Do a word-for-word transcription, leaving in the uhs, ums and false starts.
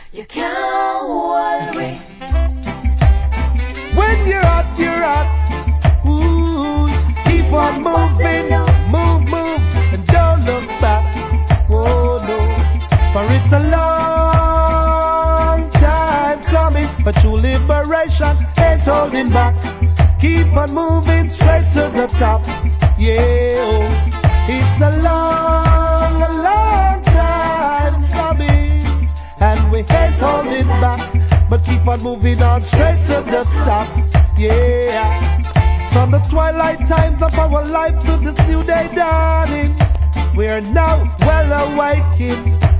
You can't hold me. When you're hot, you're hot. Ooh, keep on moving, move, move, and don't look back. Oh no, for it's a long time coming, but true liberation ain't holding back. Keep on moving straight to the top. Yeah, oh, it's a long, a long time coming, and we ain't holding back, but keep on moving on straight to the top. Yeah, from the twilight times of our life to this new day dawning, we are now well awakened.